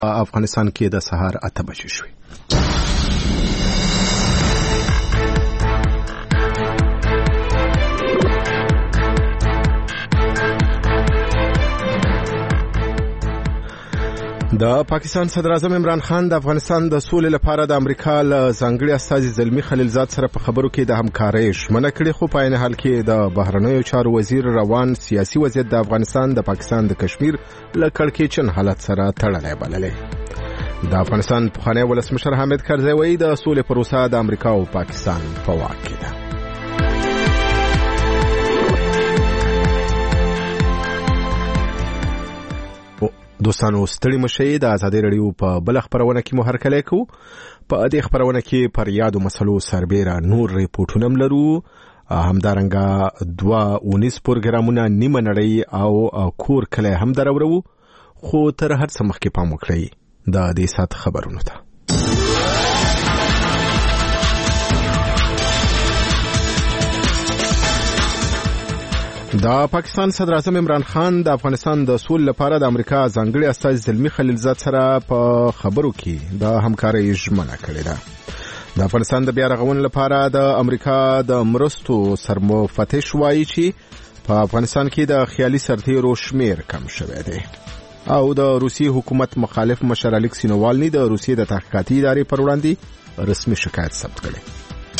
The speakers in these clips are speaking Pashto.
افغانستان کې د سهار 8 بجې شوې. د پاکستان صدر اعظم عمران خان د افغانستان د سولې لپاره د امریکا له ځانګړي استازي زلمی خلیلزاد سره په خبرو کې د همکارۍ ژمنه کړې، خو په عین حال کې د بهرنیو چارو وزیر روان سیاسي وضعیت د افغانستان د پاکستان د کشمیر له کړکېچن حالت سره تړلی بللی. د افغانستان پخوانی ولسمشر حامد کرزی وایي د سولې پروسه د امریکا او پاکستان په واک کې ده. دوستانو ستړي مشي د ازادي رادیو په بل خبرونه کې مو هرکلی کوو. په دې خبرونه کې پر یادو مسلو سربېره نور ریپورټونه هم لرو، همدارنګه 2 پروګرامونه نیمه نړۍ او کور کلی هم درورو، خو تر هر څه مخکې پام وکړئ د دې سات خبرونو ته. د پاکستان صدر اعظم عمران خان د افغانستان د سولې لپاره د امریکا ځانګړي استازي زلمی خلیلزاد سره په خبرو کې د همکارۍ ژمنه کړې ده. د افغانستان د بیا رغونې لپاره د امریکا د مرستو سرمفتش وایي چې په افغانستان کې د خیالي سرتیرو شمیر کم شوی دی، او د روسي حکومت مخالف مشر الیکسی نووالني د روسیې د تحقیقاتي ادارې پر وړاندې رسمي شکایت ثبت کړی.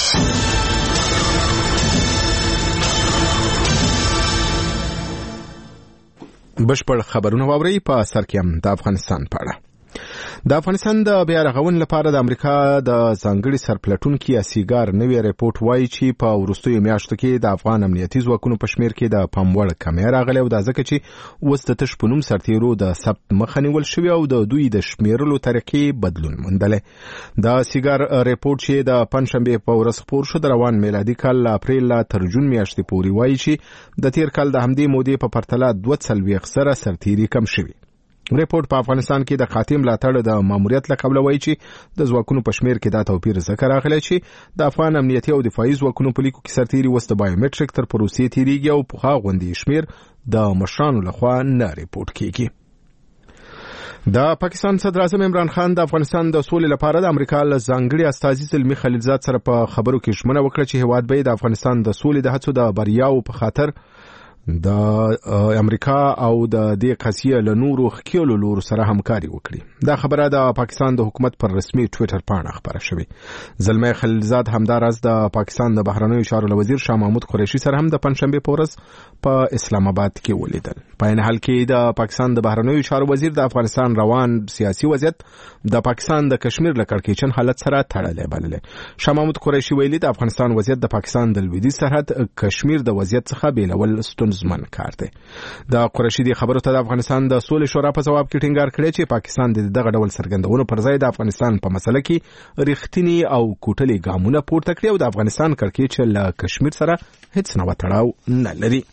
بشپړ خبرونه واوري. په سر کې هم د افغانستان په اړه. د افغانستان د بیا رغونې لپاره د امریکا د ځانګړي سرپلټونکي اسیګار نوی ریپورت وایي چې په وروستیو میاشتو کې د افغان امنیتي ځواکونو په شمیر کې د پام وړ کمی راغلی، او دا ځکه چې اوس د تش په نوم سرتیرو د ثبت مخه نیول شوې او د دوی د شمیرلو طریقې بدلون موندلی. د اسیګار ریپورت چې د پنځشنبې په ورځ خپور شو د روان میلادي کال له اپریل تر جون میاشتې پورې وایي چې د تیر کال د همدې مودې په پرتله 42 سرتیري کم شوي. ریپورت په افغانستان کې د قاطع ملاتړ د ماموریت له کبله وایي چې د ځواکونو په شمیر کې دا توپیر ځکه راغلی چې د افغان امنیتي او دفاعي ځواکونو په لیکو کې سرتیري اوس د بایومټریک تر پروسې تیریږي او پخوا غوندې شمیر د مشرانو لخوا نه ریپورت کیږي. د پاکستان صدر اعظم عمران خان د افغانستان د سولې لپاره د امریکا له ځانګړي استازي زلمی خلیلزاد سره په خبرو کې ژمنه وکړه چې هیواد به د افغانستان د سولې د هڅو د بریاو په خاطر د امریکا او د دې قضیې له نورو ښکېلو لورو سره همکاري وکړي. دا خبره د پاکستان د حکومت پر رسمي ټویټر پاڼه خبره شوې. زلمی خلیلزاد همداراز د پاکستان د بهرنیو چارو وزیر شاه محمود قریشي سره هم د پنځشنبې په ورځ په اسلام آباد کې ولیدل. په عین حال کې د پاکستان د بهرنیو چارو وزیر د افغانستان روان سیاسي وضعیت د پاکستان د کشمیر له کړکېچن حالت سره تړلی بللی. شاه محمود قریشي ویلي د افغانستان وضعیت د پاکستان د لویدیځ سرحد کشمیر د وضعیت څخه بیلول ستونزمن کار دی. د قریشي د خبرو ته د افغانستان د سولې شورا په ځواب کې ټینګار کړی چې پاکستان د دغه ډول څرګندونو پر ځای د افغانستان په مسله کې رښتینی او کوټلي ګامونه پورته کړي او د افغانستان کړکېچ له کشمیر سره هیڅ نوع تړاو نه لري.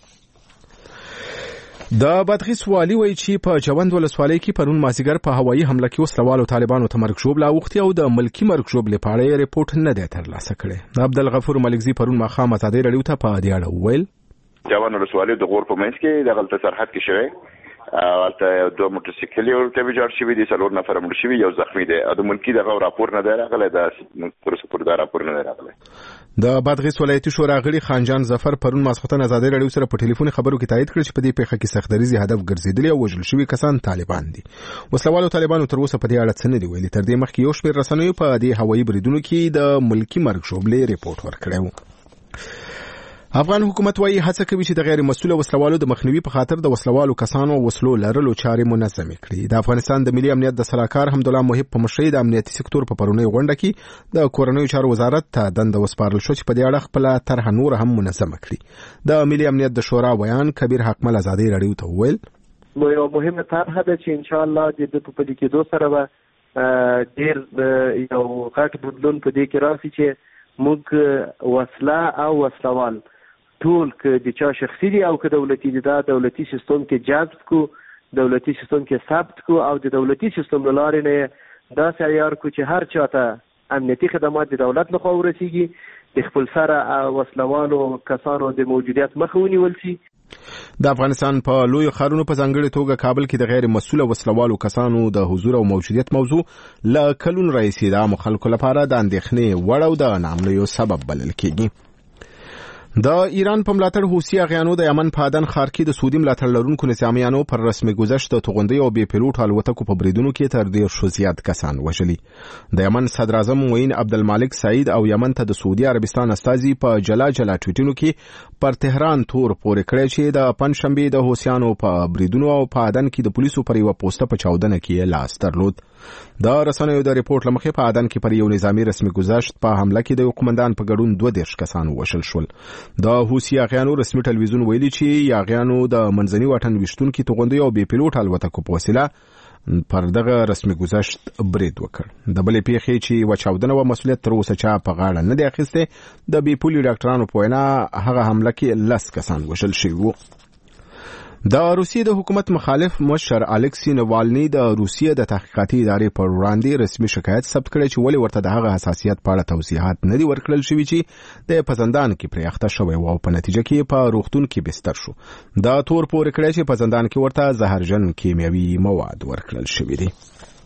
د بادغیس والي وایي چې په جوند ولسوالۍ کې پرون مازیګر په هوایي حمله کې وسلوالو طالبانو ته مرګ ژوبله اوښتې او د ملکي مرګ ژوبلې په اړه ریپورټ نه دی ترلاسه کړی. عبدالغفور ملکزي پرون ماښام ازادي راډیو ته په دې اړه وویل جوان ولسوالۍ د غور په منځ کې د غلطه سرحد کې شوی البته 2 موټرسایکل ورته ویجاړ شوی دي، 4 نفر مړ شوي، یو زخمی دی. د ملکی دغه راپور نه دی راغلی، د پروسپور دا راپور نه دی راغلی. د بادغیس ولایتي شورا غړي خانجان ظفر پرون ماسختن ازادي راډیو سره په ټلیفوني خبرو کې تایید کړ چې په دې پیښه کې سختدریزي هدف ګرځیدلی او وژل شوي کسان طالبان دي. وسلوالو طالبانو تر اوسه په دې اړه څه نه دی ویلي. تر دې مخکې یو شمېر رسنیو په دې هوایي بریدونو کې د ملکی مرګ ژوبلې ریپورټ ورکړی و. افغان حکومت وايي هڅه کوي چې د غیر مسؤل وسلوالو د مخنیوي په خاطر د وسلوالو کسانو وسلو لرلو چارې منظم کړي. د افغانستان د ملي امنیت د سلاکار حمدالله محب په مشرۍ د امنیتي سکتور په پرونی غونډه کې د کورنیو چارو وزارت ته دنده وسپارل شو چې په دې اړه خپل طرح نور هم منظم کړي. د ملي امنیت د شورا بیان کبیر حکمل ازادي راډیو ته وویل نو یو مهمه طرح ده چې ان شاء الله د په دې کې دوه سره ډیر یو غټ بدلون په دې کې راشي چې موږ وسله او وسلوال ټول که د چا شخصي دي او که دولتي دي، دا دولتي سیستم کې جذب کو، دولتي سیستم کې ثبت کو او د دولتي سیستم لارې نه دا عیار کو چې هر چاته امنیتي خدمات د دولت لخوا ورسیږي، د خپل سره وسلوالو کسانو د موجودیت مخه ونیول شي. د افغانستان په لوی ښارونو په ځانګړي توګه کابل کې د غیر مسؤل وسلوالو کسانو د حضور او موجودیت موضوع له کلونو راهیسې د عامو خلکو لپاره د اندېښنې وړ او د ناامنیو سبب بلل کېږي. د ایران په ملاتړ حوثي اغیانو د یمن په عدن ښار کې د سعودي ملاتړ لرونکو نظامیانو پر رسمي گذشت د توغندیو او بې پیلوټ الوتکو په بریدونو کې تر 100 زیات کسان وژلي. د یمن صدر اعظم معین عبدالمالک سعید او یمن ته د سعودي عربستان استازي په جلا جلا ټویټونو کې پر تهران تور پورې کړی چې د پنځشنبه د حوثیانو په بریدونو او په عدن کې د پولیسو پر یو پوسټه په چاودنه کې لاس درلود. د رسنیو د ریپورت لمخې په عدن کې پر یو نظامی رسمي گذشت په حمله کې د قومندان په ګډون 22 کسان وژل شول. د حوثي اغیانو رسمي ټلویزیون ویلي چې یاغیانو د منځني واټن وشتونکو توغندیو او بې پیلوټ الوتکو په وسیله پر دغه رسمي گذشت برید وکړ. د بلې پیښې چې وچاودنه و مسؤلیت تر اوسه چا په غاړه نه دی اخیسته. د بې پولي ډاکټرانو په وینا هغه حمله کې 10 کسان وژل شوي وو. د روسیې د حکومت مخالف مشر الکسی نوالني د روسیې د تحقیقاتي ادارې پر وړاندې رسمي شکایت ثبت کړی چې ولې ورته د هغه حساسیت په اړه توضیحات نه دي ورکړل شوي چې د پزندان کې پرې اخته شوی و او په نتیجه کې په روغتون کې بستر شو. دا تور پورې کړی چې پزندان کې ورته زهرجن کیمیاوي مواد ورکړل شوي دي.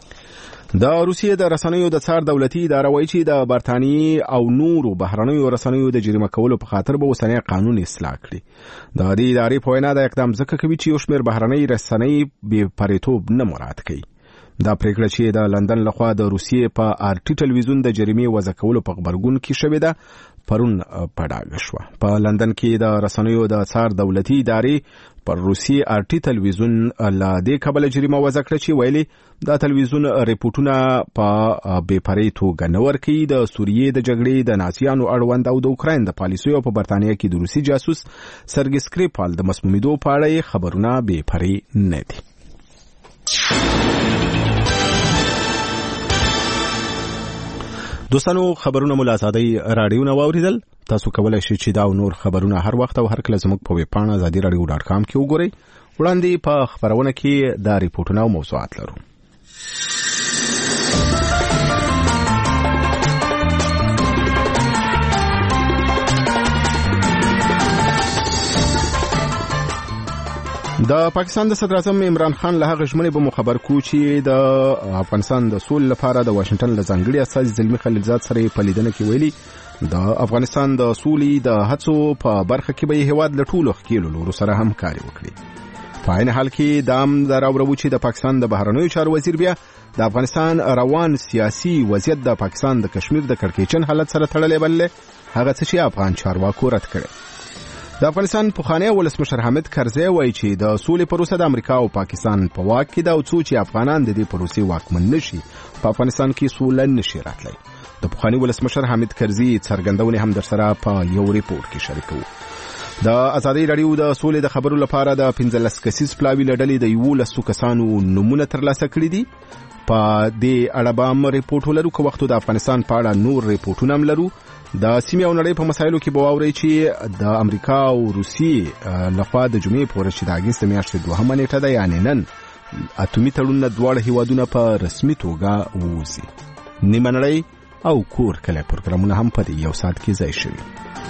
د روسیې د رسنیو د څار دولتي اداره وایي چې د برتانیې او نورو بهرنیو رسنیو د جریمه کولو په خاطر به اوسنی قانون اصلاح کړي. د دې ادارې په وینا د اقدام ځکه کوي چې یو شمېر بهرنۍ رسنۍ بې پرېتوب نه مراعات کوي. دا پریکړه چې د لندن لخوا د روسیې په آرټي ټلویزیون د جریمې وضع کولو په خبرګون کې شوې ده پرون په ډاګه شوه. په لندن کې د رسنیو د څار دولتي ادارې پر روسي آرټي ټلویزیون له دې کبله جریمه وضع کړه چې ویلي دا ټلویزیون ریپورتونه په بې پرې توګه نه ورکوي. د سوریې د جګړې د نازیانو اړوند او د اوکراین د پالیسیو په برتانیه کې د روسي جاسوس سرګي سکریپال د مسمومیدو په اړه خبرونه بې پرې نه دي. دوستانو خبرونه مو له ازادۍ راډیو نه واوریدل. تاسو کولای شئ چې دا او نور خبرونه هر وخت او هر کله زموږ په ویب پاڼه azadiradio.com کې وګورئ. وړاندې په خبرونه کې دا ریپورتونه او موضوعات لرو. د پاکستان د صدر اعظم عمران خان له هغه ژمنې به مو خبر کو چې د افغانستان د سولې لپاره د واشنگټن له ځانګړي استازي زلمي خلیلزاد سره په لیدنه کې ویلي د افغانستان د سولې د هڅو په برخه کې به هیواد له ټولو ښکیلو لورو سره همکاري وکړي. په عین حال کې دام دراورو چې د پاکستان د بهرنیو چارو وزیر بیا د افغانستان روان سیاسي وضعیت د پاکستان د کشمیر د کړکېچن حالت سره تړلې بللې هغه څه چې افغان چارواکو رد کړي. د افغانستان پخوانی ولسمشر حامد کرزی وایي چې د سولې پروسه د امریکا او پاکستان په واک کې ده او څو چې افغانان د دې پروسې واکمن نشي په افغانستان کې سوله نشي راتلی. د پخوانی ولسمشر حامد کرزی څرګندونې هم در سره په یو ریپورت کې شریکوو. د ازادي راډیو د سولې د خبرو لپاره د 15 کسیز پلاوی لړلې د 11 کسانو نمونه ترلاسه کړي دي. په دې اړه به هم ریپورت ولرو که وخت د افغانستان په اړه نور ریپورتونه هم لرو. د سیمې او نړۍ په مسایلو کې به واورئ چې د امریکا او روسیې لخوا د جمعې په ورځ چې د اګست میاشتې 2 نیټه ده یعنې نن اټومي تړونونه دواړه هیوادونه په رسمي توګه ووځي. نیمه نړۍ او کور کلی پروګرامونه هم په یو ساعت کې ځای شوي.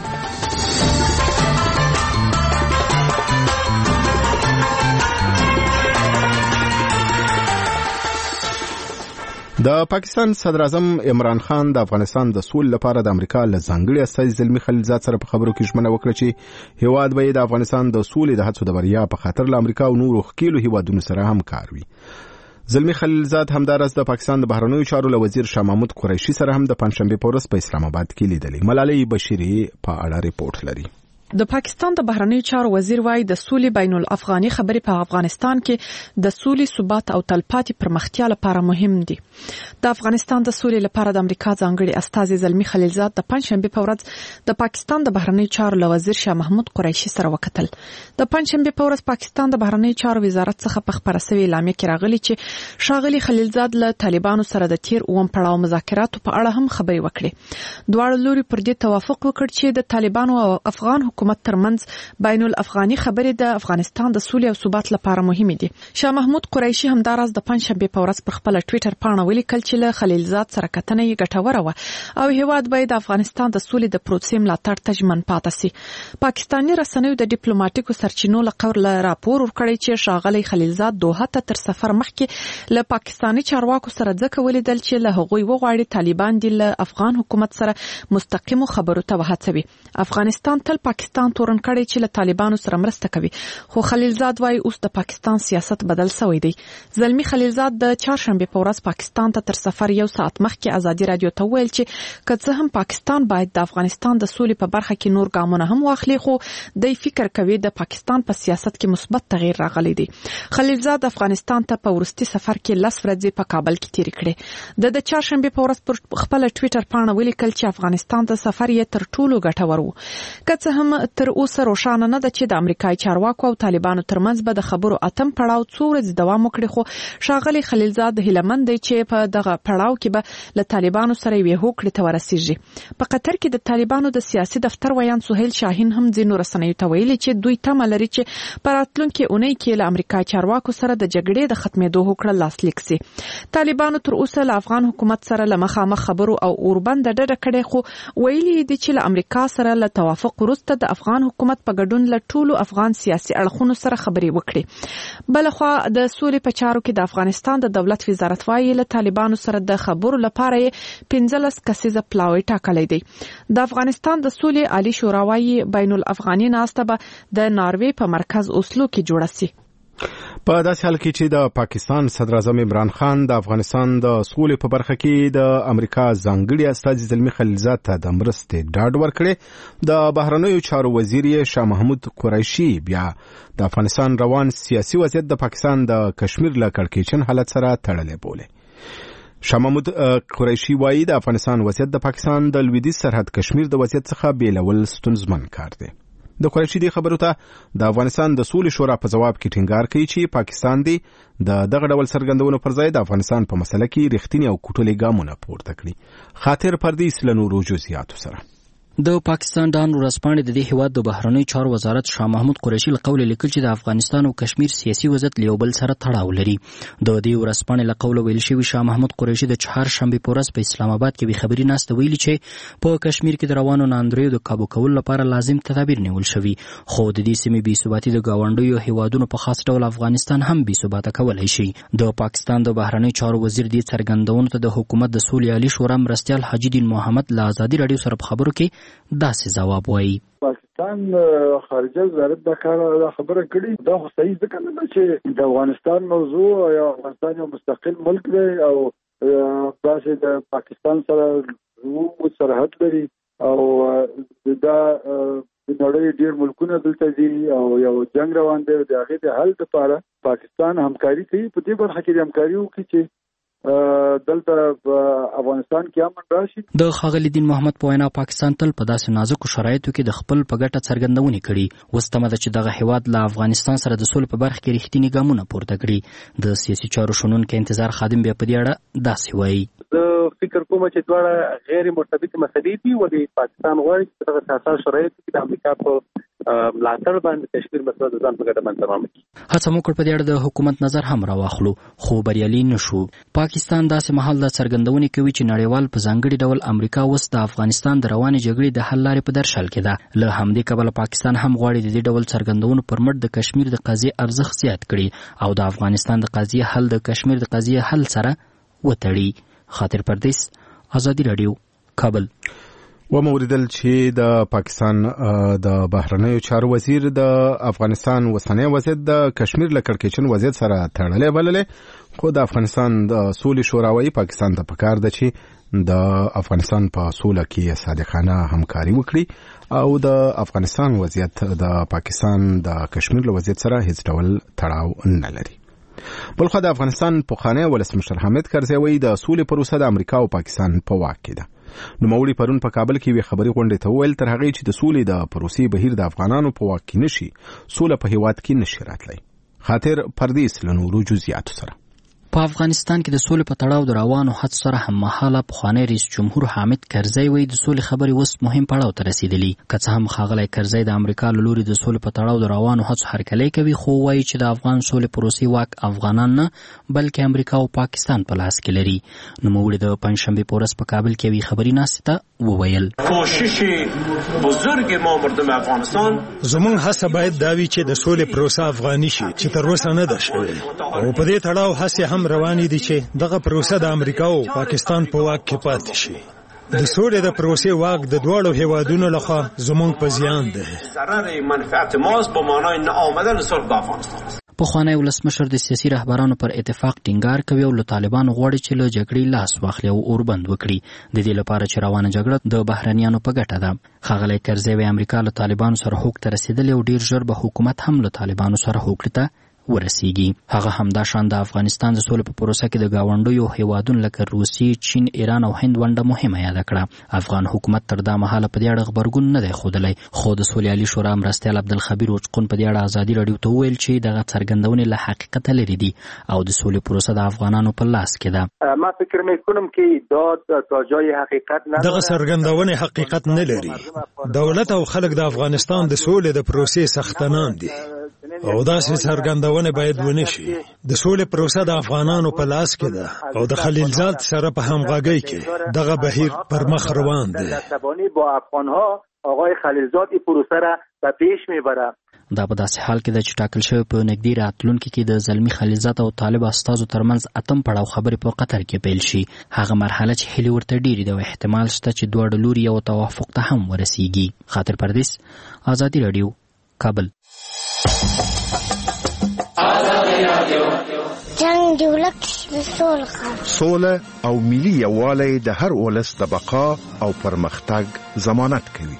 د پاکستان صدر اعظم عمران خان د افغانستان د سولې لپاره د امریکا له ځانګړي استازي زلمي خلیلزاد سره په خبرو کې ژمنه وکړه چې هیواد به د افغانستان د سولې د هڅو د بریا په خاطر له امریکا او نورو ښکیلو هیوادونو سره همکار وي. زلمي خلیلزاد همدارس د پاکستان د بهرنیو چارو له وزیر شاه محمود قریشي سره هم د پنځشنبه په ورځ په اسلام آباد کې لیدلې. ملالۍ بشیري په اړه ریپورت لري. د پاکستان د بهرنیو چارو وزیر وايي د سولې بین الافغاني خبرې په افغانستان کې د سولې ثبات او تلپاتې پرمختیا لپاره مهم دي. د افغانستان د سولې لپاره د امریکا ځانګړي استازي زلمي خلیلزاد د پنځشنبه په ورځ د پاکستان د بهرنیو چارو له وزیر شاه محمود قریشي سره وکتل. د پنځشنبه په ورځ پاکستان د بهرنیو چارو وزارت څخه په خبره شوی اعلامیه کې راغلی چې ښاغلي خلیلزاد له طالبانو سره د تیر اوم پړاو مذاکراتو په اړه هم خبرې وکړي. دواړو لوري پر دې توافق وکړ چې د طالبانو او افغان حکومت ترمنځ بین الافغاني خبرې د افغانستان د سولې او ثبات لپاره مهمه دي. شاه محمود قریشي همداراز د پنځشنبه په ورځ پر خپل ټوئیټر پاڼه ولیکل چې له خلیلزاد سره کتنه یې ګټوره و او هیواد باید د افغانستان د سولې د پروسې ملاتړ ته ژمن پاتې سي. پاکستاني رسنیو د ډیپلوماټیکو سرچینو له قول راپور ورکړی چې ښاغلی خلیلزاد دوحه ته تر سفر مخکې له پاکستاني چارواکو سره ځکه ولیدل چې له هغوی وغواړي طالبان د افغان حکومت سره مستقیمو خبرو ته وهڅوي. افغانستان تل پاکستان تورن کړی چې له طالبانو سره مرسته کوي، خو خلیلزاد وايي اوس د پاکستان سیاست بدل شوی دی. زلمی خلیلزاد د چهارشنبه په ورځ پاکستان ته تر سفر یو ساعت مخکې ازادي رادیو ته ویل چې که څه هم پاکستان باید د افغانستان د سولې په برخه کې نور ګامونه هم واخلي، خو د فکر کوي د پاکستان په سیاست کې مثبت تغییر راغلی دی. خلیلزاد افغانستان ته په ورستي سفر کې 10 ورځې په کابل کې تیر کړې. د چهارشنبه په ورځ پر خپل ټوئیټر پاڼه ولیکل چې افغانستان ته سفر یې تر ټولو ګټور و. که څه هم تر اوسه روښانه نه ده چې د امریکایي چارواکو او طالبانو ترمنځ به د خبرو اتم پړاو څو ورځې دوام وکړي، خو ښاغلی خلیلزاد هیلهمند دی چې په دغه پړاو کې به له طالبانو سره یوې هوکړې ته ورسیږي. په قطر کې د طالبانو د سیاسي دفتر ویان سهیل شاهین هم ځینو رسنیو ته ویلي چې دوی تمه لري چې په راتلونکي اونۍ کې له امریکایي چارواکو سره د جګړې د ختمېدو هوکړه لاسلیک سي. طالبانو تر اوسه له افغان حکومت سره له مخامخ خبرو او اوربند ډډه کړې، خو ویلي دي چې له امریکا سره له توافق وروسته د افغان حکومت په ګډون له ټولو افغان سیاسي اړخونو سره خبرې وکړي. بلخوا د سولې په چارو کې د افغانستان د دولت وزارت وايي له طالبانو سره د خبرو لپاره 15 کسیزه پلاوی ټاکلی دی. د افغانستان د سولې عالی شورا وايي بین الافغاني ناسته به د ناروې په مرکز اوسلو کې جوړه سي. په داسې حال کې چې د پاکستان صدر اعظم عمران خان د افغانستان د سولې په برخه کې د امریکا ځانګړي استازي زلمی خلیلزاد ته د مرستې ډاډ ورکړي، د بهرنیو چارو وزیر شاه محمود قریشي بیا د افغانستان روان سیاسي وضعیت د پاکستان د کشمیر له کړکېچن حالت سره تړلې بولي. شاه محمود قریشي وايي د افغانستان وضعیت د پاکستان د لویدیځ سرحد کشمیر د وضعیت څخه بیلول ستونزمن کار دی. د قریشي دی خبرو ته د افغانستان د سولې شورا په جواب کې ټینګار کوي چې پاکستان دی د دغه ډول څرګندونو پر ځای د افغانستان په مسله کې رښتینی او کوټلې ګامونه پورته کړي. خاطر پردیس له نورو جزئیاتو سره. د پاکستان ډان ورځپاڼې د دې هیواد د بهرنیو چارو وزارت شاه محمود قریشي له قوله لیکل چې د افغانستان او کشمیر سیاسي وضعیت له یو بل سره تړاو لري. د دې ورځپاڼې له قوله ویل شوی شاه محمود قریشي د چهارشنبه په ورځ په اسلام آباد کې به خبري ناسته ویلي چې په کشمیر کې د روانو ناندریو د کابو کولو لپاره لازم تدابیر نیول شوي، خو د دې سیمې بې ثباتي د گاونډیو هیوادونو په خاص ډول افغانستان هم بې ثباته کولای شي. د پاکستان د بهرنیو چارو وزیر دې څرګندونو ته د حکومت د سولې عالی شورا مرستیال حاجی دین محمد له ازادي رادیو سره په خبرو کې داسې جواب وایي. پاکستان خارجه وزارت د خبره کړې دا خو صحیح ځکه نه چې د افغانستان موضوع یا افغانستان یو مستقل ملک دی او داسې د پاکستان سره زموږ سرحد لري او دا د نړۍ ډېر ملکونه دلته دي او یو جنگ روان دی. د هغې د حل لپاره پاکستان همکاري کوي، په دې برخه کې همکاري وکړي چې دلته افغانستان کې امن راشي. د ښاغلي دین محمد په وینا پاکستان تل په داسې نازکو شرایطو کې د خپل په ګټه څرګندونې کړي. اوس تمه ده چې دغه هیواد له افغانستان سره د سولې په برخه کې رښتیني ګامونه پورته کړي. د سیاسي چارو شنونکی انتظار خادم بیا په دې اړه داسې وایي. زه فکر کوم چې دواړه غیر مرتبطې مسلې دي، ولې پاکستان غواړي چې دغه اساسي شرایط کې د امریکا په ملاتړ باندې کشمیر مسله د ځان په ګټه باندې تمام کړي. هڅه مو کړ په دې اړه د حکومت نظر هم راواخلو، خو بریالي نشو. پاکستان داسې مهال د څرګندونې کوي چې نړیوال په ځانګړي ډول امریکا اوس د افغانستان د روانې جګړې د حل لارې په درشل کې ده. له همدې کبله پاکستان هم غواړي د دې ډول څرګندونو پر مټ د کشمیر د قضیې ارزښت زیات کړي او د افغانستان د قضیې حل د کشمیر د قضیې حل سره وتړي. خاطر پردیس، ازادي رادیو، کابل. وموریدل چې د پاکستان د بهرنیو چارو وزیر د افغانستان وسنۍ وضعیت د کشمیر له کړکېچن وضعیت سره تړلې بللې، خو د افغانستان د سولې شورا وايي پاکستان ته پکار ده چې د افغانستان په سوله کې صادقانه همکاري وکړي او د افغانستان وضعیت د پاکستان د کشمیر له وضعیت سره هیڅ ډول تړاو نه لري. بلخو د افغانستان پخوانی ولسمشر حامد کرزی وايي د سولې پروسه د امریکا او پاکستان په واک کې ده. نوموړي پرون په کابل کې وی خبري غونډې ته ویل تر هغه چې د سولې د پروسې بهیر د افغانانو په واک کې نشي، سوله په هیواد کې نشي راتلی. خاطر پردیس له نورو جزئیاتو سره. په افغانستان کې د سولې په تړاو د روانو هڅو سره هممهاله پخوانی رئیس جمهور حامد کرزی وایي د سولې خبرې اوس مهم پړاو ته رسېدلي. که څه هم ښاغلی کرزی د امریکا له لوري د سولې په تړاو د روانو هڅو هرکلی کوي، خو وایي چې د افغان سولې پروسې واک افغانان نه بلکې امریکا او پاکستان په لاس کې لري. نوموړي د پنجشنبې په ورځ په کابل کې یوې خبري ناستې ته وویل کوشش بزرگ ما مردم افغانستان زموږ هڅه باید دا وي چې د سولې پروسه افغاني شي چې تر اوسه نه ده شوې، او په دې تړاو هڅې هم روانې دي چې دغه پروسه د امریکا او پاکستان په واک کې پاتې شي. د سولې د پروسې واک د دواړو هیوادونو لخوا زموږ په زیان ده. ضرر منفعت ماست به معنای نه آمدن صلح په افغانستان. پخوانی ولسمشر د سیاسي رهبرانو پر اتفاق ټینګار کوي او له طالبانو غواړي چې له جګړې لاس واخلي او اوربند وکړي، د دې لپاره چې روانه جګړه د بهرنیانو په ګټه ده. ښاغلی کرزی وایي امریکا له طالبانو سره هوکړې ته رسېدلې او ډیر ژر به حکومت هم له طالبانو سره هوکړې ته ورسیږي. هغه همدا شان د افغانستان د سولې په پروسه کې د ګاونډیو هیوادونو لکه روسیې، چین، ایران او هند ونډه مهمه یاده کړه. افغان حکومت تر دا مهاله په دې اړه غبرګون نه دی ښودلی، خو د سولې عالي شورا مرستیال عبدالخبیر وچقون په دې اړه ازادي راډیو ته وویل چې دغه څرګندونې له حقیقته لرې دي او د سولې پروسه د افغانانو په لاس کې ده. ما فکر میکنم که تا جای حقیقت نه دغه څرګندونې حقیقت نه لري. دولت او خلک د افغانستان د سولې د پروسې سختنان دي او داسې څرګندونه باید ونه شي. د سولې پروسه د افغانانو په لاس کې ده او د خلیلزاد سره په همغږۍ کې دغه بهیر پر مخ روان دی. با افغانها آقای خلیلزاد این پروسه را به پیش میبره. دا په داسې حال کې ده چې ټاکل شوی په نږدې راتلونکي کې د زلمي خلیلزاد او طالب استازو ترمنځ اتم پړاو خبرې په قطر کې پیل شي. هغه مرحله چې هیلې ورته ډېرې ده او احتمال شته چې دواړه لوري یو توافق ته هم ورسیږي. خاطر پردیس، ازادي راډیو، کابل. جنگ جوړک سوله او ملي یووالی د هر ولس د بقا او پرمختګ ضمانت کوي.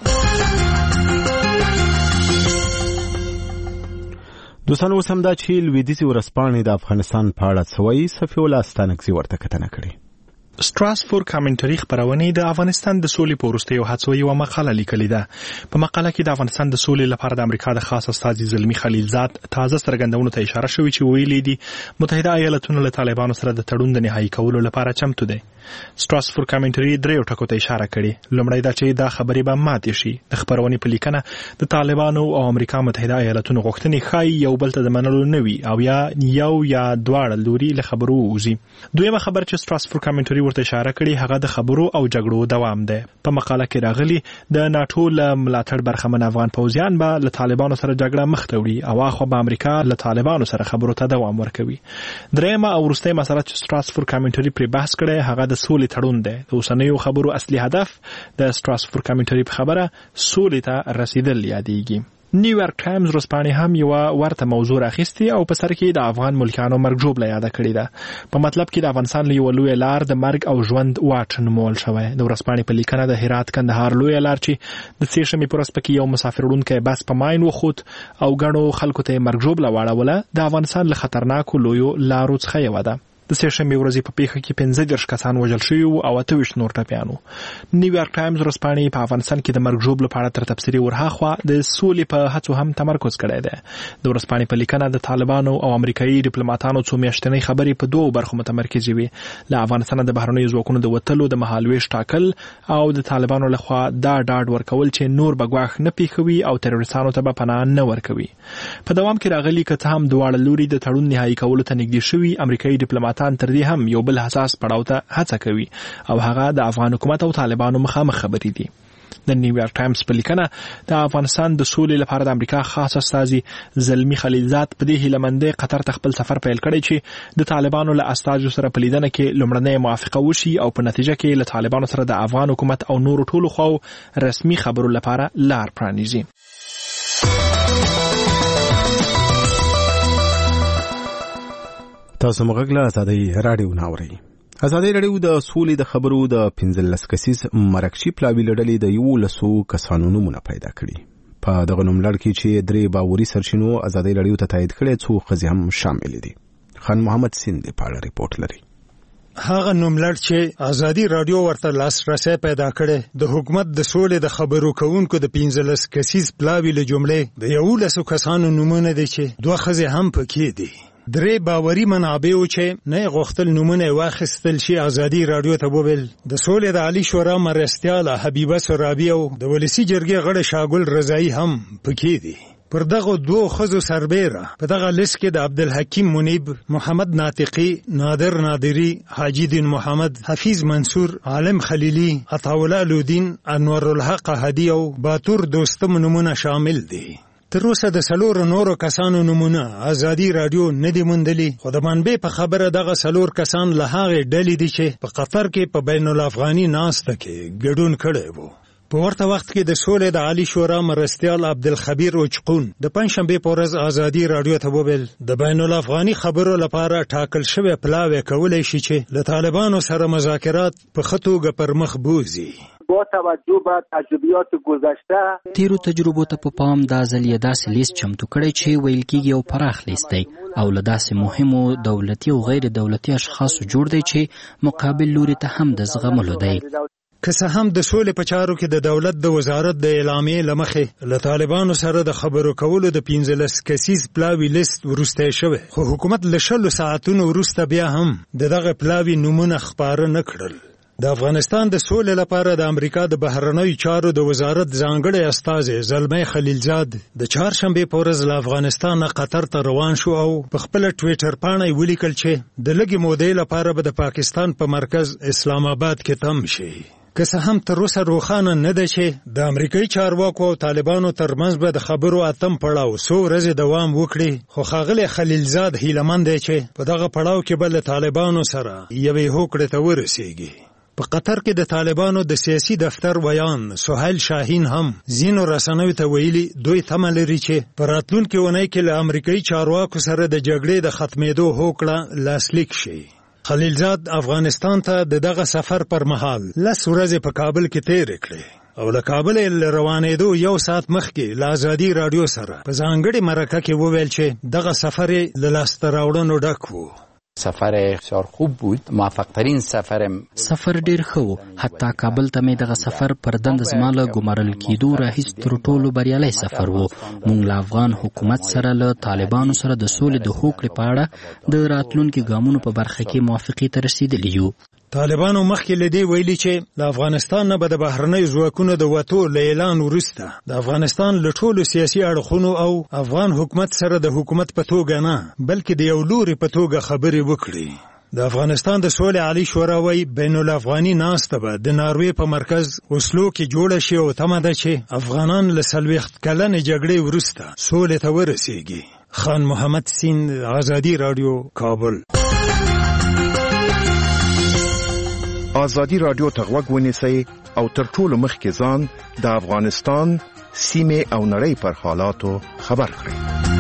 دوستان اوس هم دا چې لویدیځي ورځپاڼې د افغانستان په اړه څه وایي، صفي الله ستانکزي ورته کتنه کړې. ستراسفورد کامنټري خبرونه د افغانستان د سولې په وروستیو هڅو یو مقاله لیکلې ده. په مقاله کې د افغانستان د سولې لپاره د امریکا د خاص استازي زلمي خلیلزاد تازه څرګندونو ته اشاره شوې چې ویلي دي متحده ایالاتونو له طالبانو سره د تړون د نهایی کولو لپاره چمتو دي. ستراسفورد کامنټري درې ټکو ته اشاره کړې. لومړی دا چې دا خبرې به ماتې شي. د خبرونې په لیکنه د طالبانو او امریکا متحده ایالاتونو غوښتنې ښایي یو بل ته د منلو نه وي او یا دواړه لوري له خبرو ووځي. دویمه خبر چې ستراسفورد کامنټري ورته اشاره کړې هغه د خبرو او جګړو دوام ده. په مقاله کې راغلي د ناتو له ملاتړ برخمن افغان پوځیان به له طالبانو سره جګړه مخ ته وړي او اخو به امریکا له طالبانو سره خبرو ته دوام ورکوي. دریمه او وروستۍ مسله چې ستراسفورد کامنټري پر بحث کړي هغه د سولې تړون ده. د اوسنیو خبرو اصلي هدف د ستراسفورد کامنټري په خبره سولې ته رسیدل یادېږي. نیویارک ټایمز ورځپاڼې هم یو ورته موضوع راخیستي او په سر کې د افغان ملکانو مرګ ژوبله یاده کړې ده. په مطلب کې د افغانستان له یو لوی لار د مرګ او ژوند واټ نومول شوی. د ورځپاڼې په لیکنه د هرات کندهار لوی لار چې د سېشمې پر ورځ پکې یو مسافر وړونکی بس په ماین وخوت او ګڼو خلکو ته مرګ ژوبله واړوله د افغانستان له خطرناکو لویو لارو څخه یوه ده. د سېشمې ورځې په پیښه کې 15 کسان وژل شوي او 28 نور ټپیانو. نیویارک ټایمز ورځپاڼې په افغانستان کې د مرګ ژوبلو په اړه تر تبصرې ورهاخوا د سولې په هڅو هم تمرکز کړی دی. د ورځپاڼې په لیکنه د طالبانو او امریکایي ډیپلوماټانو څو میاشتنۍ خبرې په دوو برخو متمرکزې وي. له افغانستان د بهرنیو ځواکونو د وتلو د مهالویش ټاکل او د طالبانو لخوا دا ډاډ ورکول چې نور به ګواښ نه پیښوي او تروریستانو ته به پناه نه ورکوي. په دوام کې راغلي که څه هم دواړه لوري د تړون نهایی کولو ته نږدې شوي، امریکایي ډیپلوماټان تر دې هم یو بل حساس پړاو ته هڅه کوي او هغه د افغان حکومت او طالبانو مخامخ خبرې دي. د نیویارک ټایمز په لیکنه د افغانستان د سولې لپاره د امریکا خاص استازي زلمي خلیلزاد په دې هیلمنده قطر ته خپل سفر پیل کړی چې د طالبانو له استازو سره په لیدنه کې لومړنۍ موافقه وشي او په نتیجه کې له طالبانو سره د افغان حکومت او نورو ټولو خو رسمي خبرو لپاره لار پرانیزي. تاسو موږ له ازادي راډیو ناوړی. ازادي راډیو د سولې د خبرو د 15 کسیز مرکشي پلاوی لړلې د 11 کسانو نومونه پیدا کړي. په دغه نوملړ کې چې درې باوري سرچینو ازادي راډیو ته تایید کړي څو ښځې هم شامل دي. خان محمد سیند په اړه ریپورت لري. هغه نوملړ چې ازادي راډیو ورته لاسرسي پیدا کړي د حکومت د سولې د خبرو کوونکو د 15 کسیز پلاوی له جملې د 11 کسانو نومونه دي چې دوه ښځې هم پکې دي. درې باوري منابعو چې نه غوښتل نومونه واخیستل شي ازادي رادیو ته وویل د سولې د عالی شورا مرستیاله حبیبه سرابي او د ولسی جرګې غړي شاګل رضایی هم پکې دي. پر دغه دوه خزو سربیره په دغه لیست کې د عبدالحکیم منیب، محمد ناطقی، نادر نادری، حاجی دین محمد، حفیظ منصور، عالم خلیلی، عطاءالله لودین، انور الحق هدی او باتور دوستم نمونه شامل دي. تر اوسه د څلورو نورو کسانو نمونه ازادي رادیو نه دی موندلي، خو د منبع په خبره دغه څلور کسان له هغې ډلې دي چې په قطر کې په بین الافغاني ناسته کې ګډون کړی وو. په ورته وخت کې د سولې د عالی شورا مرستیال عبدالخبیر اوچقون د پنځشنبې په ورځ ازادي رادیو ته وویل د بین الافغاني خبرو لپاره ټاکل شوی پلاوی کولی شي چې له طالبانو سره مذاکرات په ښه توګه پر مخ بوځي. با توجه به تجربیات گذشته تیرو تجربو ته په پام دا ځل یې داسې لیست چمتو کړی چې ویل کېږي یو پراخ لیست دی او له داسې مهمو دولتي او غیر دولتي اشخاصو جوړ دی چې مقابل لوري ته هم د زغملو دی. که څه هم د سولې په چارو کې د دولت د وزارت د اعلامیې له مخې له طالبانو سره د خبرو کولو د 15 کسیز پلاوي لیست وروستی شوی، خو حکومت له 20 ساعتونو وروسته بیا هم د دغه پلاوي نومونه خپاره نه کړل. د افغانستان د سولې لپاره د امریکا د بهرنیو چارو د وزارت ځانګړی استازی زلمی خلیلزاد د چهارشنبې په ورځ له افغانستان قطر ته روان شو او په خپل ټویټر باندې ولیکل چې د لږې مودې لپاره به د پاکستان په مرکز اسلام آباد کې تم شي. که څه هم تر اوسه روښانه نه ده چې د امریکایي چارواکو او طالبانو ترمنځ به د خبرو اتم پړاو څو ورځې دوام وکړي، خو ښاغلی خلیلزاد هیلهمند دی چې په دغه پړاو کې به له طالبانو سره یوې هوکړې ته ورسیږي. په قطر کې د طالبانو د سیاسي دفتر ویان سهیل شاهین هم ځینو رسنیو ته ویلي دوی تمه لري چې په راتلونکې اونۍ کې له امریکایي چارواکو سره د جګړې د ختمېدو هوکړه لاسلیک شي. خلیلزاد افغانستان ته د دغه سفر پر مهال 10 ورځې په کابل کې تېرې کړې او له کابل روانېدو 1 ساعت مخکې له ازادي رادیو سره په ځانګړې مرکه کې وویل چې دغه سفر له لاسته راوړنو ډک و. سفر بسیار خوب بود، موفق ترین سفر ډیر ښه و. حتی کابل ته مې دغه سفر پر دند زما له ګمارل کېدو راهیس تر ټولو بریالی سفر و. موږ له افغان حکومت سره له طالبانو سره د سولې د هوکړې په اړه د راتلونکي ګامونو په برخه کې موافقې ته رسیدلي یو. طالبانو مخکې له دې ویلي چې له افغانستان نه به د بهرنیو ځواکونو د وتو له اعلان وروسته د افغانستان له ټولو سیاسي اړخونو او افغان حکومت سره د حکومت په توګه نه بلکې د یو لوري په توګه خبرې وکړي. د افغانستان د سولې عالی شورا وایي بین الافغاني ناسته به د ناروې په مرکز اوسلو کې جوړه شي او تمه ده چې افغانان له 40 کلنې جګړې وروسته سولې ته ورسیږي. خان محمد سین، ازادي رادیو، کابل. ازادي رادیو ته غوږ ونیسئ او تر ټولو مخکې ځان د افغانستان سیمې او نړۍ پر حالاتو خبر کړئ.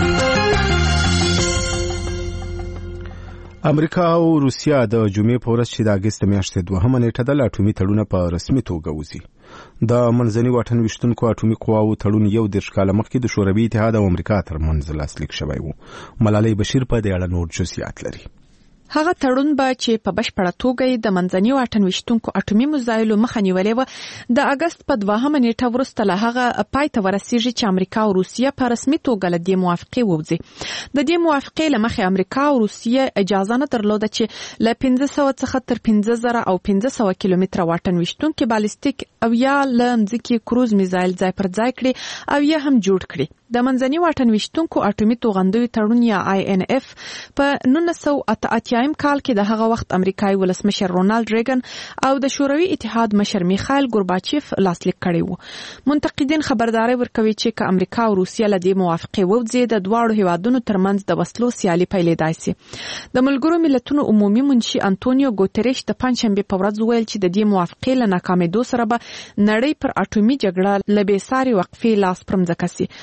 امریکا او روسیا د جمعې په ورځ چې د اګست میاشتې 2 نیټه د اټومي تړون په رسمي توګه وځي. د منځني واټن ویشتونکو اټومي قواو تړون 11 کال مخکې د شوروي اتحاد او امریکا ترمنځ لاسلیک شوی و. ملالۍ بشیر په دې اړه نور جزئیات لري. هغه تړون به چې په بشپړه توګه د منځني واټن ویشتونکو اټومي مزایلو مخه نیولې و د اګست په 2 نیټه وروسته له هغه پای ته ورسیږي چې امریکا او روسیه په رسمي توګه له دې موافقې ووځي. د دې موافقې له مخې امریکا او روسیه اجازه نه درلوده چې له 1500 څخه تر 15000 او 500 کیلومتره واټن ویشتونکي بالستیک او یا له مځکې کروز میزایل ځای پر ځای کړي او یا هم جوړ کړي. د منځني واټن ویشتونکو اټومي توغندیو تړون یا INF په 1988 کال کې د هغه وخت امریکایي ولسمشر رونالد ریګن او د شوروي اتحاد مشر میخایل ګورباچیف لاسلیک کړی و. منتقدین خبرداري ورکوي چې که امریکا او روسیه له دې موافقې ووځي د دواړو هیوادونو ترمنځ د وسلو سیالي پیلېدای شي. د ملګرو ملتونو عمومي منشي انټونیو ګوتریش د پنځشنبې په ورځ ویل چې د دې موافقې له ناکامېدو سره به نړۍ پر اټومي جګړه له بېساري وقفې لاس پر مځکه سي.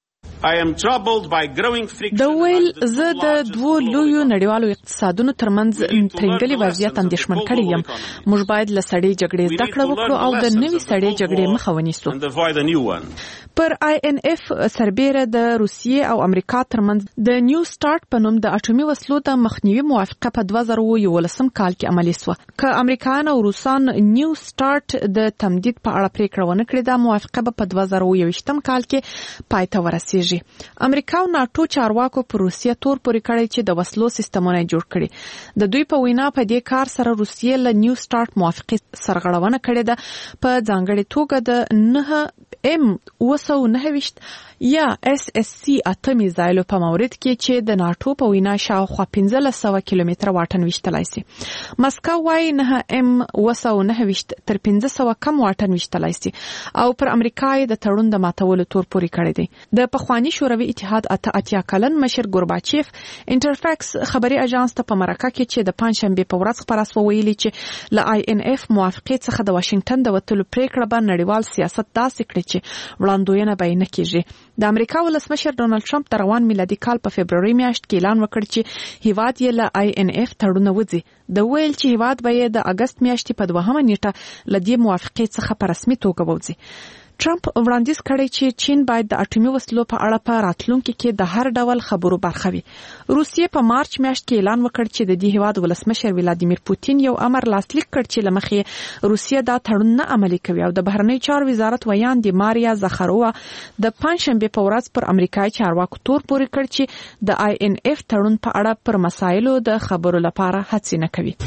د ویل زه د دوو لویو نړیوالو اقتصادونو ترمنځ ترنګلي وضعیت اندېښمن کړی یم. موږ باید له سړې جګړې زده کړه وکړو او د نوې سړې جګړې مخه ونیسو. پر INF سربیره د روسیې او امریکا ترمنځ د نیو سٹارټ په نوم د اټومي وسلو د مخنیوي موافقه په 2011 کال کې عملي شوه. که امریکایان او روسان نیو سٹارټ د تمدید په اړه پریکړه ونه کړي دا موافقه به په 2021 کال کې پای ته ورسیږي. کیږي. امریکا او ناتو چارواکو پر روسیه تور پورې کړی چې د وسلو سیستمونه جوړ کړي. د دوی په وینا په دې کار سره روسیه له نیو سٹارټ موافقه سرغړونه کړې ده. په ځانګړي توګه د M9 یا SSC 8 میزایلو په مورد کې چې د ناتو په وینا شاوخوا 1500 کیلومتره واټن وشتلای شي. مسکو وايي نه M9 تر 1500 کم واټن وشتلای شي او پر امریکا د تړون د ماتولو تور پورې کړی دی. د پخوانی شوروي اتحاد اتیا کلن مشر ګورباچیف انټرفاکس خبري اژانس ته په مرکه کې چې د پنځشنبه په ورځ خبر اسو ویلي چې ل INF موافقه څخه د واشنگټن د وټلو پریکړه باندې نړیوال سیاست داسې کړی چې وړاندوینه به نه کیږي. د امریکا ولسمشر ډونالد ټرمپ د روان میلادي کال په فبرवरी میاشت کې اعلان وکړ چې هیواد یې له INF تړون وځي. د ویل چې هیواد به یې د اگست میاشتې په 2 نیټه لدی موافقه څخه په رسمي توګه وځي. ټرمپ وړاندیز کړی چې چین باید د اټومي وسلو په اړه په راتلونکي کې د هر ډول خبرو برخه وي. روسیې په مارچ میاشت کې اعلان وکړ چې د دې هیواد ولسمشر ولادیمیر پوتین یو امر لاسلیک کړ چې لمخې روسیه دا تړون نه عملي کوي او د بهرنی چارو وزارت ویاندې ماریا زخاروا د پنځشنبه په ورځ پر امریکایي چارواکو تور پورې کړ چې د INF تړون په اړه پر مسایلو د خبرو لپاره هڅه نه کوي.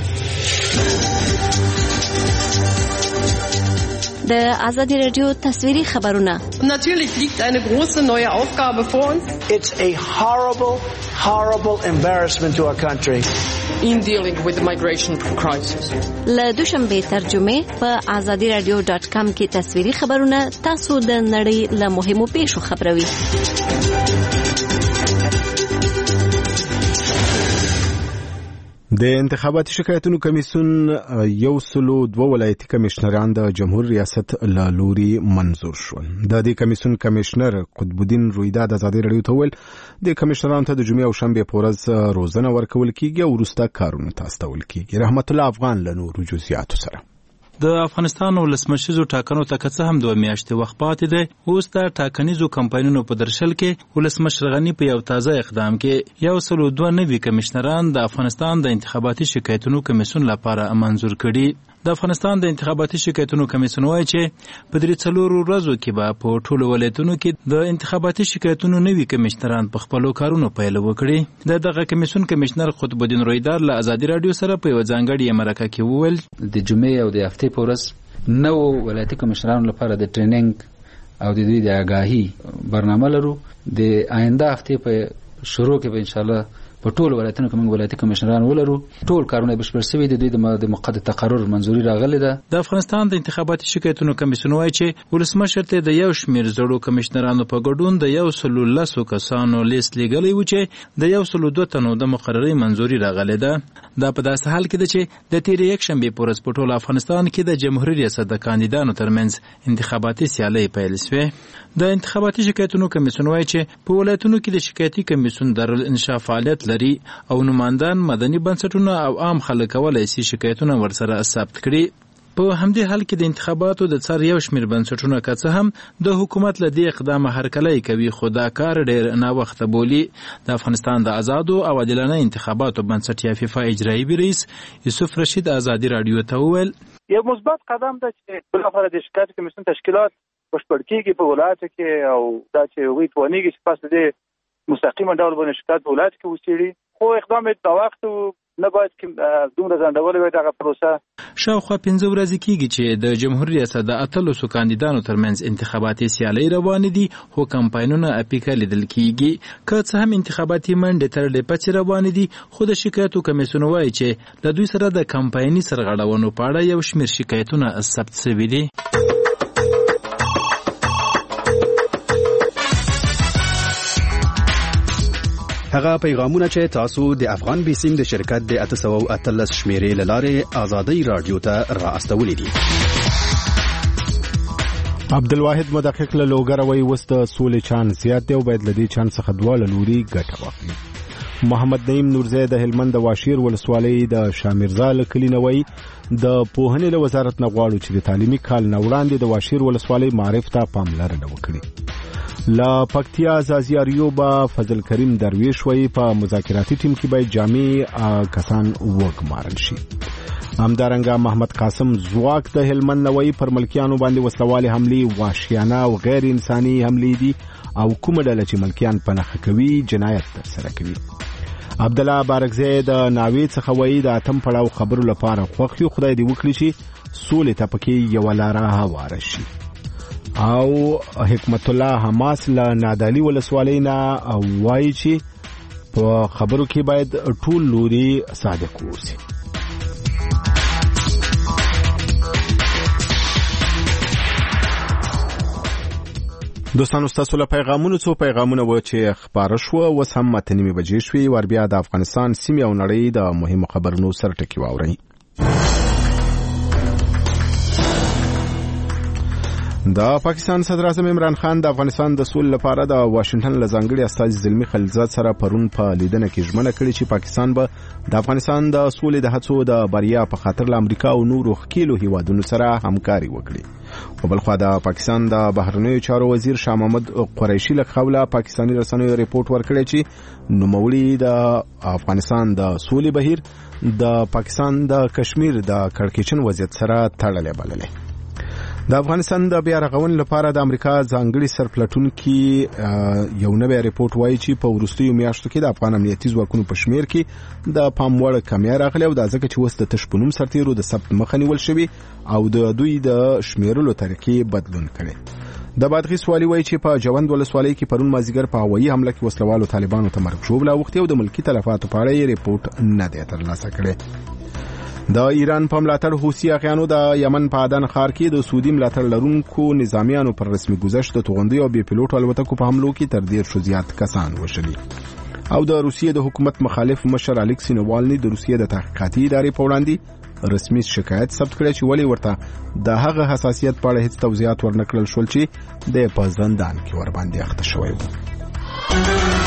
د آزادی رادیو تصویری خبرونه. Natürlich liegt eine große neue Aufgabe vor uns. It's a horrible embarrassment to our country. In dealing with the migration crisis. له دوشنبه ترجمه په azadiradio.com کې تصویری خبرونه تاسو د نړۍ له مهمو پیښو خبروي. د انتخاباتي شکایتونو کمیسیون 102 ولایتي کمشنران د جمهور ریاست له لوري منظور شول. د دې کمیسیون کمشنر قطب الدین رویداد آزادي رادیو ته ویل د کمشنرانو ته د جمعې او شنبه په ورځ روزنه ورکول کیږي او وروسته کارونه تاسطول کیږي. رحمت الله افغان له نورو جزئیاتو سره. د افغانستان ولسمشریزو ټاکنو ته که څه هم 2 میاشتې وخت پاتې دی، اوس د ټاکنیزو کمپاینونو په درشل کې ولسمشر غنی په یو تازه اقدام کې 102 نوي کمشنران د افغانستان د انتخاباتي شکایتونو کمیسیون لپاره منظور کړي. د افغانستان د انتخاباتي شکایتونو کمیسیون وایي چې په 3 ورځو کې به په ټولو ولایتونو کې د انتخاباتي شکایتونو نوي کمشنران په خپلو کارونو پیل وکړي. دغه کمیسیون کمشنر قطب الدین رویدار له آزادي رادیو سره په یو ځانګړي مرکه کې وویل د جمعې او د هفتې په ورځ نو ولایتي کمشنرانو لپاره د ټریننګ او د دوی د آگاهي برنامه لرو. د آینده هفتې په شروع کې به ان شاء الله په ټول ولایتونو کې موږ ولایتي کمشنران ولرو. ټول کارونه بشپړ شوي دي. دوی د مقعد تقرر منظوري راغلې ده. د افغانستان د انتخاباتي شکایتونو کمیسیون وایي چې ولسمشر ته د یو شمېر زړو کمشنرانو په ګډون د 110 کسانو لیست لیږلی و چې د 102 تنو د مقرري منظوري راغلې ده. دا په داسې حال کې ده چې د تیرې یکشنبې په ورځ په ټول افغانستان کې د جمهوریت ریاست د کاندیدانو ترمنځ انتخاباتي سیالۍ پیل شوې. د انتخاباتي شکایتونو کمیسیون وایي چې په ولایتونو کې د شکایتي کمیسیون دارالانشاء فعالیت لري او نمایندان مدني بنسټونه او عام خلک کولای شي شکایتونه ورسره ثبت کړي. په همدې حال کې د انتخاباتو د څار یو شمېر بنسټونه که څه هم د حکومت له دې اقدامه هرکلی کوي، خو دا کار ډېر ناوخته بولي. د افغانستان د آزادو او عادلانه انتخاباتو بنسټ یا فیفا اجرایي رئیس یوسف رشید آزادي رادیو ته وویل یو مثبت قدم ده چې بالاخره د شکایت کمیسیون تشکیلات بشپړ کېږي په ولایت کې او دا چې هغوی توانېږي چې پس د مستقیمه ډول باندې شکایت په ولایت کې وڅېړي. خو اقدام یې د وخت نه باید چې دومره ځنډولې وي دغه پروسه. شاوخوا 15 ورځې کېږي چې د جمهور ریاست د 18 کاندیدانو ترمنځ انتخاباتي سیالۍ روانې دي، خو کمپاینونه اپیکه لیدل کېږي. که څه هم انتخاباتي منډې تر ډېرې پڅې روانې دي، خو د شکایتو کمیسیون وایي چې له دوی سره د کمپایني سرغړونو په اړه یو شمېر شکایتونه ثبت شوي دي. هغه پیغامونه چې تاسو د افغان بیسیم د شرکت د 813 شمیرې لاره آزادی رادیو ته را استولې دي. عبدالواحد مدقق له لوګروي وست سولې چان زیات دی او باید لدی چان څخه دواله لوري ګټه واخلي. محمد نعیم نورزی د هلمند د واشیر ولسوالۍ د شامیرزال کلینوي د پوهنې له وزارت نه غواړي چې د تعلیمي کال نه وړاندې د واشیر ولسوالۍ معرف ته پاملرنه وکړي. لا پکتیا زازی اریوبا فضل کریم درویش وی په مذاکراتي ټیم کې باید جامع کسان وګمارل شي. همدارنګه محمد قاسم زواک د هلمند نوې پر ملکیانو باندې وسلوالې حملې وحشیانه او غیر انساني حملې دي او کومه ډله چې ملکیان په نښه کوي جنایت ترسره کوي. عبد الله بارکزی د ناوې څخه وایي د اتم پړاو خبرو لپاره خوښ یو، خدای دې وکړي چې سولې ته پکې یوه لاره هواره شي. او حکمت الله حماس له نادالي ولسوالۍ نه وایي چې په خبرو کې باید ټول لوري صادق اوسي. دوستانو ستاسو له پیغامونو څو پیغامونه و چې خبره شو اوس هم ماته نیمې بجې شوې. ور بیا د افغانستان سیمې او نړۍ د مهمو خبرونو سره ټکي واورئ. د پاکستان صدر اعظم عمران خان د افغانستان د سولې لپاره د واشنگټن له ځانګړي استازي زلمي خلیلزاد سره پرون په لیدنه کې ژمنه کړې چې پاکستان به د افغانستان د سولې د هڅو د بریا په خاطر له امریکا او نورو ښکیلو هیوادونو سره همکاري وکړي. وبلخوا د پاکستان د بهرنیو چارو وزیر شاه محمود قریشي له خبره پاکستاني رسنیو ریپورت ورکړی چې نوموړي د افغانستان د سولې بهیر د پاکستان د کشمیر د کړکېچن وضعیت سره تړلې بللې. د افغانستان د بیا رغونې لپاره د امریکا ځانګړي سرپلټونکي یو نوی ریپورت وایي چې په وروستیو میاشتو کې د افغان امنیتي ځواکونو په شمیر کې د پام وړ کمی راغلی او دا ځکه چې اوس د تش په نوم سرتیرو د ثبت مخه نیول شوي او د دوی د شمیرلو طریقې بدلون کړي. د بادغیس والي وایي چې په جوند ولسوالۍ کې پرون مازیګر په هوایي حمله کې وسلوالو طالبانو ته مرګ ژوبله اوښتې او د ملکي تلفاتو په اړه یې ریپورت نه دی ترلاسه کړی. د ایران په ملاتړ حوثي اغیانو د یمن په عدن ښار کې د سعودي ملاتړ لرونکو نظامیانو پر رسمي گذشت د توغندیو او بې پیلوټ الوتکو په حملو کې تر 10 زیات کسان وشلي. او د روسیې د حکومت مخالف مشر الکسی نووالني د روسیې د تحقیقاتي ادارې په وړاندې رسمي شکایت ثبت کړی چې ولې ورته د هغه حساسیت په اړه هیڅ توضیحات ورنکړل شول چې د په زندان کې ور باندې اخته شوی و.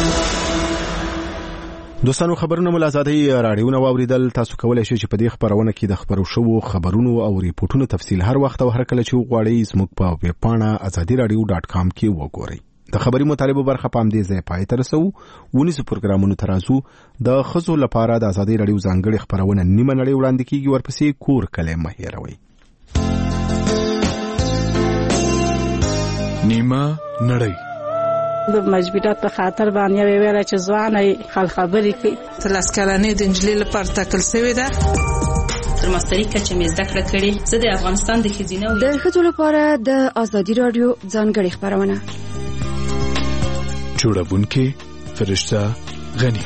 دوستانو خبرونه مو له ازادۍ راډیو واوریدل. تاسو کولای شئ چې په دې خبرونه کې د خبرو شوو خبرونو او ریپورتونو تفصیل هر وخت او هر کله چې وغواړئ زموږ په ویب پاڼه azadiradio.com کې وګورئ. د خبري مطالبه برخه پام دې ځای پای ته رسو. ونیسو پروګرامونو ترازو د خزو لپاره د ازادۍ راډیو ځانګړي خبرونه نیمه نړۍ وړاندې کیږي، ورپسې کور کله مهیروي. نیمه نړۍ د مجبورات په خاطر باندې ویل چې ځواني خل خبرې کوي. تلاس کلنې د انجلۍ لپاره ټاکل شوې ده. تر ماستري کچه مې زده کړه کړې. زه د افغانستان د ښځینه د ښځو لپاره د ازادي رادیو ځانګړي خبرونه. جوړونکي فرشته غني.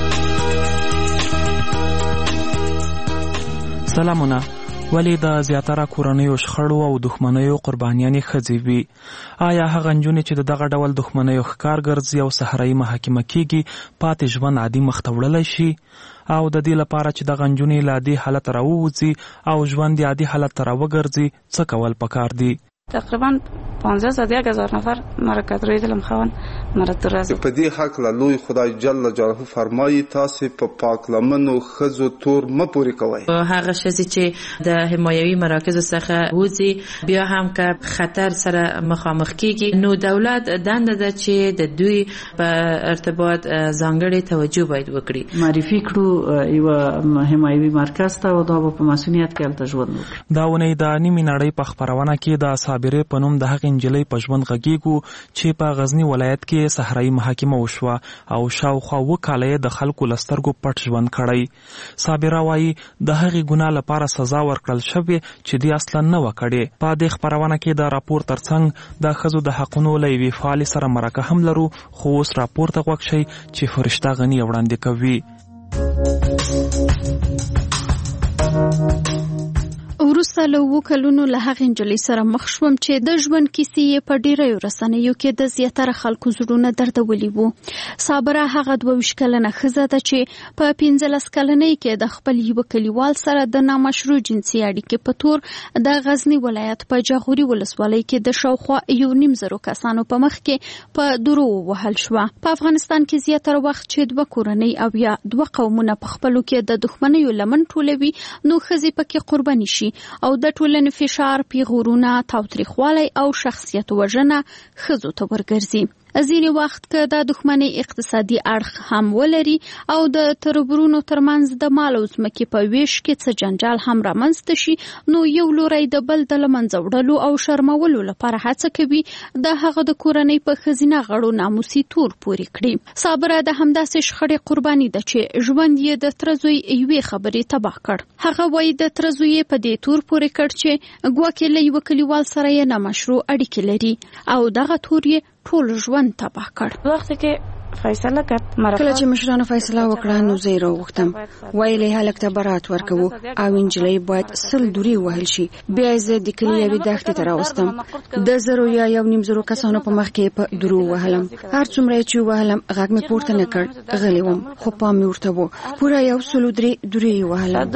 سلامونه. ولی د زیاتره کورنیو شخړو او دښمنیو قربانیانې ښځې وي. آیا هغه نجونې چې دغه ډول دښمنیو ښکار ګرځي او صحرایي محاکمه کیږي پاتې ژوند عادي مخ ته وړلی شي؟ او د دې لپاره چې دغه نجونې له عادي حالت راووځي او ژوند د عادي حالت ته راوګرځي څه کول پکار دي؟ تقریبا 15,000 نفر مرکز ریدلم خوان مرد رازو. په دې حق له لوی خدای جل جلاله فرمایي تاسو په پاک لمنو خزو تور مپوري کوي. هغه شې چې د حمایوي مراکز څخه وځي بیا هم که خطر سره مخامخ کیږي نو دولت دنده ده چې د دوی په ارتباط ځانګړي توجه باید وکړي. معرفي کړو یو حمایوي مرکز ته او دا په مسؤلیت کې الته ژوند وکړي. دا ونې د نیمې نړۍ په خبرونه کې د صابرې په نوم د هغې نجلۍ په ژوند غږیږو چې په غزني ولایت کې صحرایي محاکمه وشوه او شاوخوا 2 کاله د خلکو له سترګو پټ ژوند کړی. صابره وایي د هغې ګناه لپاره سزا ورکړل شوې چې دی اصلا نه وه کړې. په دې خپرونه کې د راپور ترڅنګ د ښځو د حقونو له یوې فعالې سره مرکه هم لرو، خو اوس راپور ته غوږ شئ چې فرشته غني وړاندې کوي. وروسته له 2 کلونو له هغې نجلۍ سره مخ شوم چې د ژوند کیسې یې په ډیریو رسنیو کې د زیاتره خلکو زړونه دردولي وو. صابره هغه 22 کلنه ښځه ده چې په 15 کلنۍ کې د خپل یوه کلیوال سره د نامشروع جنسي اړیکې په تور د غزني ولایت په جاغوري ولسوالۍ کې د شاوخوا 1.5 کسانو په مخ کې په درو وهل شوه. په افغانستان کې زیاتره وخت چې 2 کورنۍ او یا 2 قومونه په خپلو کې د دښمنیو لمن ټولوي نو ښځې پکې قرباني شي او د ټولنې فشار، پیغورونه، تاوتریخوالی او شخصیت وژنه ښځو ته ورګرځي. ځینې وخت که د دښمنۍ اقتصادي اړخ هم ولري او د تربورونو ترمنځ د مال او ځمکې په ویش کې څه جنجال هم رامنځته شي، نو یو لوری د بل د له منځه وړلو او شرمولو لپاره هڅه کوي د هغه د کورنۍ په ښځینه غړو ناموسي تور پورې کړي. صابره د همداسې شخړې قرباني ده چې ژوند یې د تره زوی یوې خبرې تباه کړ. هغه وایي د تره زوی یې په دې تور پورې کړ چې ګواکې له یوه کلیوال سره یې نامشروع اړیکې لري او دغه تور یې ټول ژوند تباه کړ. وخت کې فیصله کړ کله چې مشرانو فیصله وکړه نو زه یې راوغوښتم، ویلې هلک ته برات ورکوو او انجلۍ باید 100 دورې وهل شي. بیا زه د کلي یوې دښتې ته راوستم، د 100 یا 1.5 کسانو په مخ کې په درو وهلم. هر څومره چې وهلم غږ مې پورته نه کړ، غلی وم، خو پام مې ورته و. پوره 103 دورې وهلم.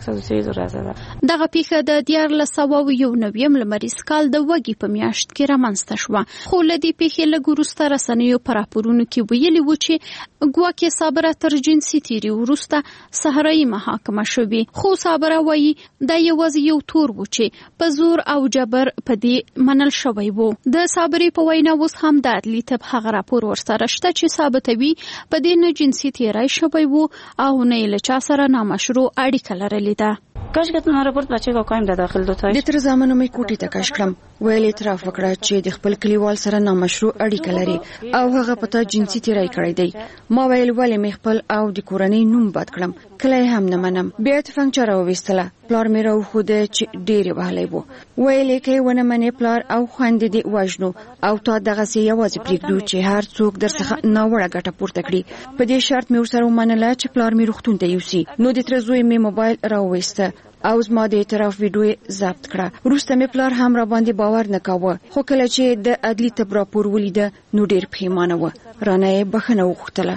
دغه پیښه د 1991 لمریز کال د وږي په میاشت کې رامنځته شوه، خو له دې پیښې لږ وروسته رسنیو په راپورونو کې ویلي و چې ګواکې صابره تر جنسي تیري وروسته صحرایي محاکمه شوې. خو صابره وایي دا یوازې یو تور و چې په زور او جبر په دې منل شوی و. د صابرې په وینا اوس هم د عدلي طب هغه راپور ورسره شته چې ثابتوي په دې نه جنسي تیری شوی و او نه له چا سره نامشروع اړیکه لرلې ده. کاش که تنها رپورت بچه کا قائم ده داخل دوتاش. د تر زمانو مې کوټې ته کش کړم، ویل اعتراف وکړه چې د خپل کلیوال سره نامشروع اړیکه لري او هغه پته جنسي تیری کړی دی. ما ویل ولې مې خپل او د کورنۍ نوم بد کړم، کله هم نه منم. بیا تفنګ چا راوویستله، پلار مې راوښوده چې ډېرې وهلی و. ویلې که یې ونه منې پلار او خویندې دې وژنو او تا دغسې یوازې پرېږدو چې هر څوک درڅخه ناوړه ګټه پورته کړي. په دې شرط مې ورسره ومنله چې پلار مې روغتون ته یوسي. نو د تره زوی مې موبایل راوویسته او زما د اعتراف ویډیو ضبط کړه. وروسته مې پلار هم را باندې باور نه کاوه، خو کله چې د عدلي طب راپور ولیده نو ډېر پښیمانه وه، رانه یې بخښنه وغوښتله.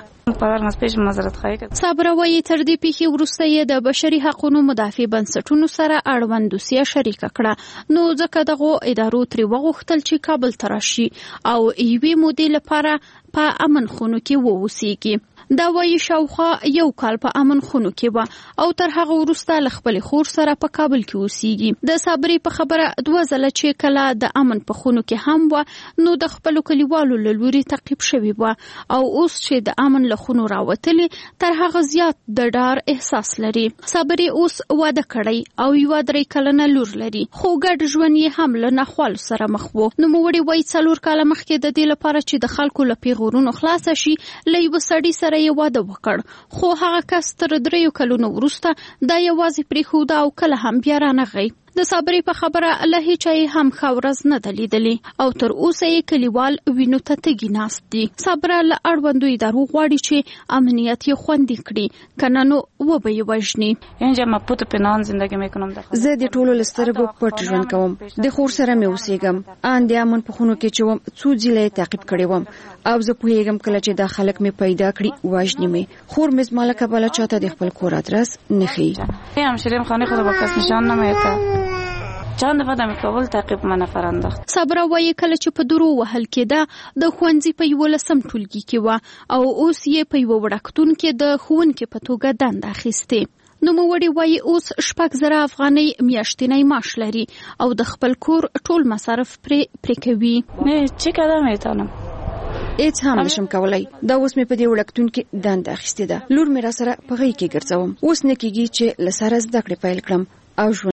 صابره وایي تر دې پیښې وروسته یې د بشري حقوقو مدافع بنسټونو سره اړوند دوسیه شریکه کړه، نو ځکه دغو ادارو ترې وغوښتل چې کابل ته راشي او یوې مودې لپاره په امن خونو کې واوسیږي. دا وایي شاوخوا یو کال په امن خونو کې و او تر هغه وروسته له خپلې خور سره په کابل کې اوسیږي. د صابرې په خبره 2 ځله چې کله د امن په خونو کې هم و نو د خپلو کلیوالو له لوري تعقیب شوي و او اوس چې د امن له خونو راوتلې تر هغه زیات د ډار احساس لري. صابرې اوس واده کړی او یوه 3 کلنه لور لري، خو ګډ ژوند یې هم له ناخوالو سره مخ و. نوموړې وایي 4 کاله مخکې د دې لپاره چې د خلکو له پیغورونو خلاصه شي له یوه سړي سره یې واده وکړ، خو هغه کس تر 3 کلونو وروسته دا یوازې پرېښوده او کله هم بیا رانغی. د صابرې په خبره له هیچا یې هم ښه ورځ نه ده لیدلې او تر اوسه یې کلیوال وینو ته تږي ناست دي. صابره له اړوندو ادارو غواړي چې امنیت یې خوندي کړي، که نه نو وبه یې وژني. زه د ټولو له سترګو پټ ژوند کوم، د خور سره مې اوسېږم، ان د امن په خونو کې چې وم څو ځله یې تعقیب کړی وم او زه پوهېږم کله چې دا خلک مې پیدا کړي وژني مې. خور مې زما له کبله چاته د خپل کور ادرس نه ښیي. همشیریم خانه خود با کس نشان نمیده. چند دفعه د کابل تعقیب منه فرانداخت. صابره وایي کله چې په درو وهل کېده د ښوونځي په 11 ټولګي کې و او اوس یې په یوه وړکتون کې د ښوونکي په توګه دنده اخیستې. نوموړې وایي اوس 6,000 افغانۍ میاشتنی معاش لري او د خپل کور ټول مصارف پرې کوي. نه چی کدام میتونم هیڅ هم نشم کولای. دا اوس مې په دې وړکتون کې دنده اخیستې ده، لور مې را سره په غي کې ګرځوم. اوس نه کېږي چې له سره زده کړې پیل کړم او